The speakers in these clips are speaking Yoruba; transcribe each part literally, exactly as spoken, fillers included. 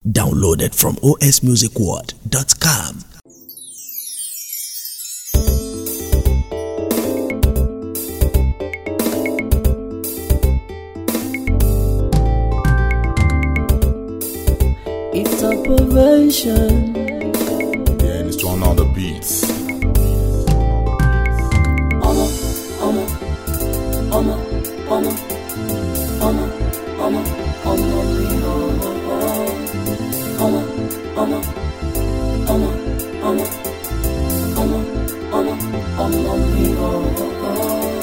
Downloaded from o s music world dot com. It's a perversion. Yeah, let's turn on the beats. Omo, omo, omo, omo, omo, omo, omo, me, oh, oh, oh. Omo, omo, omo, omo, omo, omo, omo, me, oh, oh, oh.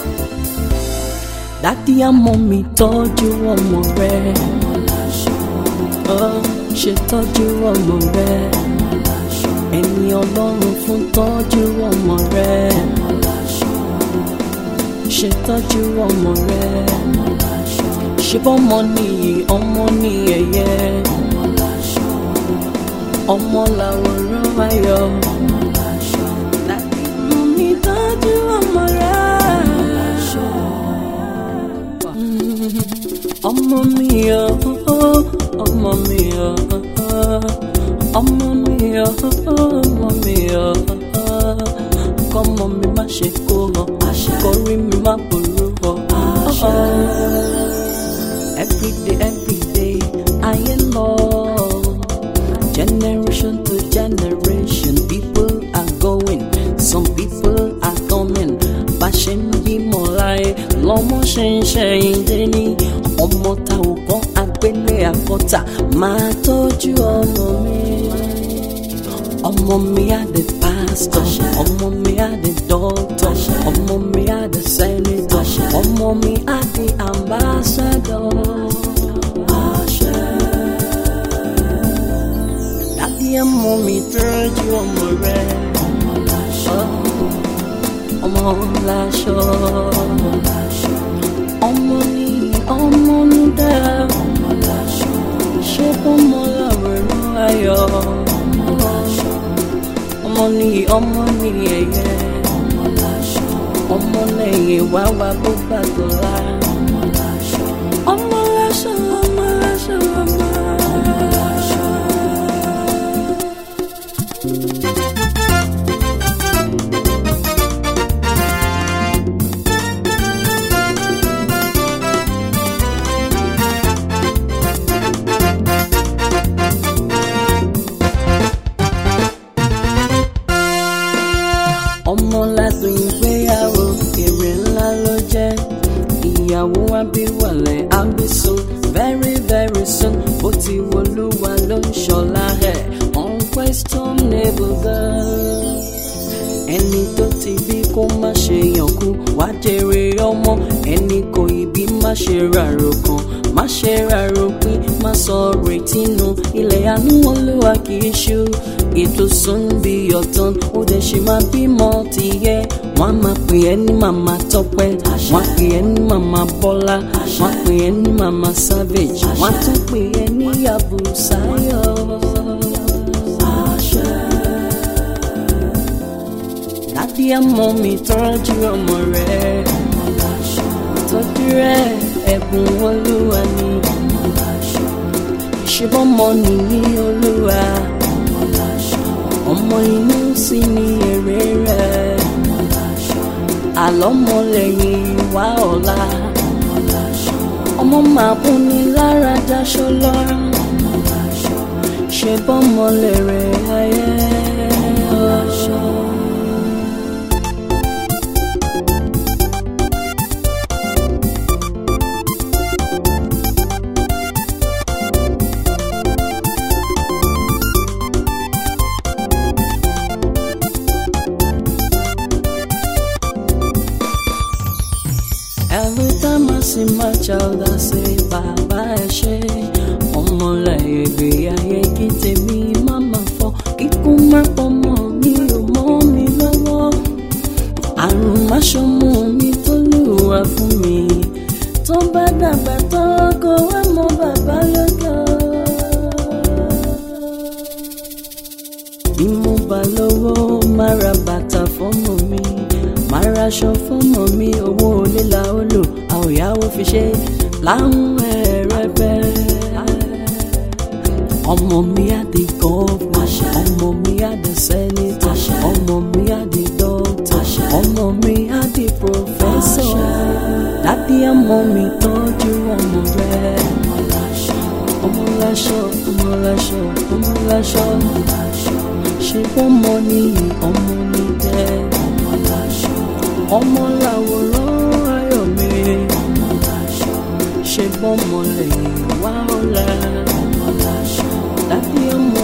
Daddy and mommy told you ọmọ rẹ. Ọmọ láṣọ. Oh, ṣe tọ́jú ọmọ rẹ. Ọmọ láṣọ. Ẹni Ọlọ́run fún tọ́jú ọmọ rẹ. Ọmọ láṣọ. Ṣe tọ́jú ọmọ rẹ. Ọmọ láṣọ. Ṣe bọ́mọ nìyí ọmọ ní ẹ̀yẹ. Ọmọ láṣọ. Ọmọ làwòrán ayọ̀. Ọmọ láṣọ. Daddy mommy tọ́jú ọmọ rẹ. Ọmọ láṣọ. Ọmọ mi o, ọmọ mi o, ọmọ mi o, ọmọ mi o, kọ́mọ mi má ṣe kó hàn, kórí mi má ború hàn. Every day, every day, I am Lord. Generation to generation, people are going, some people are coming. Bá ṣe ń bímọ láyé, lọ́mọ ṣe ń ṣe ìdè ní. Ọmọ ta ò kọ́ agbélé àkọ́tà, máa tọ́jú ọmọ mi. Ọmọ mi á di pastor, ọmọ mi á di doctor, ọmọ mi á di senator, ọmọ mi á di ambassador. Daddy and mommy tọ́jú ọmọ rẹ. Ọmọ láṣọ. Ọmọ láṣọ. Ọmọ láṣọ. Ọmọ ní ọmọ ní dá. Ọmọ láṣọ. Ṣé bọ́mọ làwòrán ayọ̀? Ọmọ láṣọ. Ọmọ ní ọmọ ní ẹ̀yẹ. Ọmọ láṣọ. Ọmọ lẹ́yìn wá wá bó bá dọ̀la. Ọmọ láṣọ. Ọmọ láṣọ. Ọmọ láṣọ. Ọmọ láṣọ. Ọmọ ládùn ìgbéyàwó èrè ńlá ló jẹ́. Ìyàwó abíwọlẹ̀ àbísùn very very soon. Bó ti wọlúwa ló ń ṣọlá ẹ̀ unquestionable girl. Ẹni tó ti bí kó má ṣe yànkú, wá jèrè ọmọ. Ẹni kò ìbí má ṣe rárò kan, má ṣe rárò pín, má sọ retí nù. Ilẹ̀ àánú Olúwa kì í ṣú. It will soon be your turn. Ó dẹ̀ ṣe máa bímọ tìyẹ. Wọ́n á máa pè ẹ́ ní màmá Tọ́pẹ́, wọ́n á pè ẹ́ ní màmá Bọ́lá, wọ́n á pè ẹ́ ní màmá Savage, wọ́n á tún pè ẹ́ ní Yàbùsáyọ̀. Daddy and mommy tọ́jú ọmọ rẹ̀. Ọmọ láṣọ. Tọ́jú rẹ̀ ẹ̀bùn Olúwa ni. Ọmọ láṣọ. Ìṣebọ́mọ nìyí Olúwa. Ọmọ láṣọ. Ọmọ inú sì ni èrè rẹ̀. Ọmọ láṣọ. Àlọ́mọ lẹ́yìn wá ọ̀la. Ọmọ láṣọ. Ọmọ máa bú ni lára dáṣọ lọ́rùn. Ọmọ láṣọ. Ṣebọ́mọ lèrè ayé. Ọmọ láṣọ. Every time I see my child, I say, Baba ẹ ṣé. Ọmọ láyé gbé ayé kí tèmi máma fọ́. Kíkú má pọmọ mi ò mọ́ mi lọ́wọ́. Àrùn má ṣọmọ mi tó lùwà fún mi. Tó bá dàgbà tó kó wá mọ bàbá lọ́jọ́. Bí mo bá lówó, má ra bàtà fọ́mọ mi. Má raṣọ fọ́mọ mi, owó líla ó lò, àwòyáwó fi ṣe láwọn ẹ̀rẹ́bẹ̀. ọmọ mi á di governor, ọmọ mi á di senator, ọmọ mi á di doctor, ọmọ mi á di professor. Dádì ọmọ mi tọ́jú ọmọ rẹ̀. Ọmọ láṣọ, ọmọ láṣọ, ọmọ láṣọ, ọmọ láṣọ, ṣe bọ́mọ nìyí ọmọ ní tẹ́. Ọmọ láṣọ, ọmọ làwòrán ayọ̀ mi. Ọmọ láṣọ, ṣe bọ́mọ lẹ́yìn wá ọ̀la. Ọmọ láṣọ, dádì ọmọ